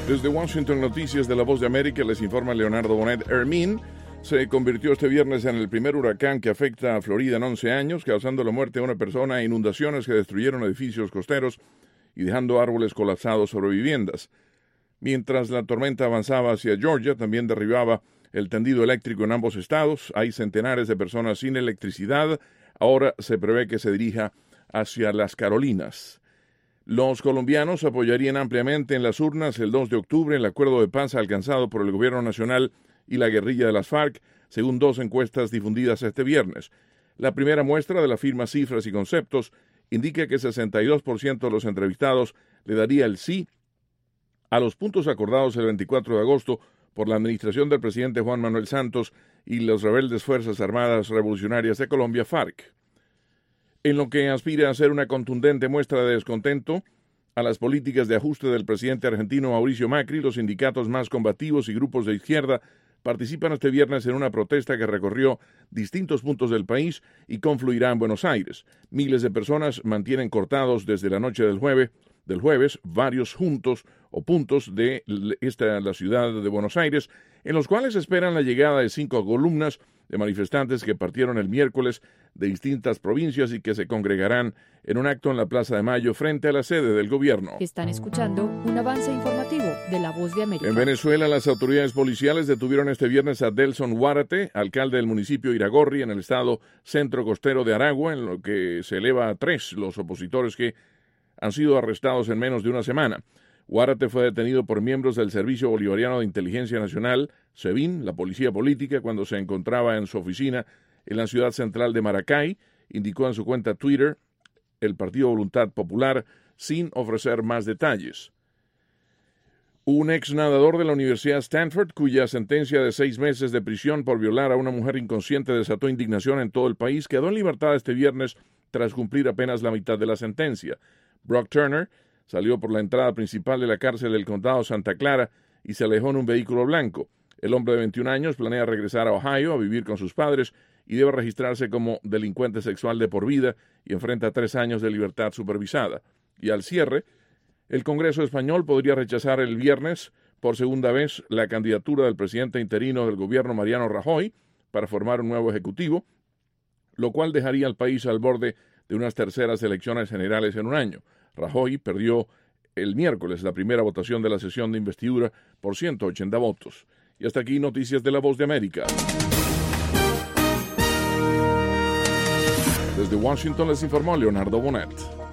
Desde Washington, Noticias de la Voz de América, les informa Leonardo Bonet. Hermine se convirtió este viernes en el primer huracán que afecta a Florida en 11 años, causando la muerte de una persona e inundaciones que destruyeron edificios costeros y dejando árboles colapsados sobre viviendas. Mientras la tormenta avanzaba hacia Georgia, también derribaba el tendido eléctrico en ambos estados. Hay centenares de personas sin electricidad. Ahora se prevé que se dirija hacia las Carolinas. Los colombianos apoyarían ampliamente en las urnas el 2 de octubre el acuerdo de paz alcanzado por el gobierno nacional y la guerrilla de las FARC, según dos encuestas difundidas este viernes. La primera muestra de la firma Cifras y Conceptos indica que 62% de los entrevistados le daría el sí a los puntos acordados el 24 de agosto por la administración del presidente Juan Manuel Santos y las rebeldes Fuerzas Armadas Revolucionarias de Colombia, FARC. En lo que aspira a ser una contundente muestra de descontento a las políticas de ajuste del presidente argentino Mauricio Macri, los sindicatos más combativos y grupos de izquierda participan este viernes en una protesta que recorrió distintos puntos del país y confluirá en Buenos Aires. Miles de personas mantienen cortados desde la noche del jueves varios puntos de la ciudad de Buenos Aires, en los cuales esperan la llegada de 5 columnas de manifestantes que partieron el miércoles de distintas provincias y que se congregarán en un acto en la Plaza de Mayo frente a la sede del gobierno. Están escuchando un avance informativo de La Voz de América. En Venezuela, las autoridades policiales detuvieron este viernes a Delson Huárate, alcalde del municipio Iragorri, en el estado centro costero de Aragua, en lo que se eleva a 3 los opositores que han sido arrestados en menos de una semana. Huárate fue detenido por miembros del Servicio Bolivariano de Inteligencia Nacional, SEBIN, la policía política, cuando se encontraba en su oficina en la ciudad central de Maracay, indicó en su cuenta Twitter el Partido Voluntad Popular, sin ofrecer más detalles. Un ex nadador de la Universidad Stanford, cuya sentencia de 6 meses de prisión por violar a una mujer inconsciente desató indignación en todo el país, quedó en libertad este viernes tras cumplir apenas la mitad de la sentencia. Brock Turner salió por la entrada principal de la cárcel del condado Santa Clara y se alejó en un vehículo blanco. El hombre de 21 años planea regresar a Ohio a vivir con sus padres y debe registrarse como delincuente sexual de por vida y enfrenta 3 años de libertad supervisada. Y al cierre, el Congreso español podría rechazar el viernes por segunda vez la candidatura del presidente interino del gobierno Mariano Rajoy para formar un nuevo ejecutivo, lo cual dejaría al país al borde de unas terceras elecciones generales en un año. Rajoy perdió el miércoles la primera votación de la sesión de investidura por 180 votos. Y hasta aquí Noticias de la Voz de América. Desde Washington les informó Leonardo Bonet.